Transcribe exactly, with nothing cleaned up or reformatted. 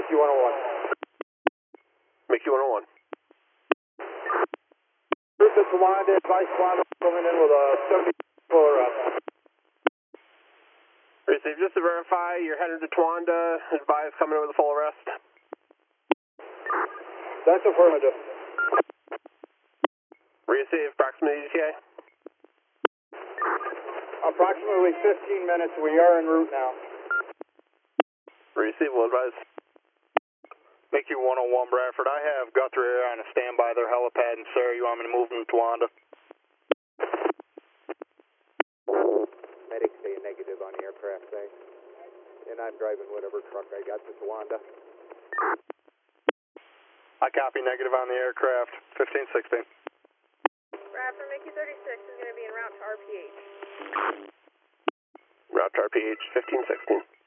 Mickey one oh one. Mickey one oh one. Group at Tawanda, advice Tawanda coming in with a seventy full arrest. Receive, just to verify, you're headed to Tawanda, advise coming in with a full arrest. That's affirmative. Receive, proximity E T A. Approximately fifteen minutes, we are en route now. Receive, will advise. Mickey one oh one, Bradford, I have Guthrie Air on a standby their helipad, and Sarah, you want me to move them to Tawanda? Medics say negative on the aircraft, thanks. And I'm driving whatever truck I got to Tawanda. I copy negative on the aircraft, fifteen sixteen. Bradford, Mickey thirty-six is going to be en route to R P H. Route to R P H, fifteen sixteen.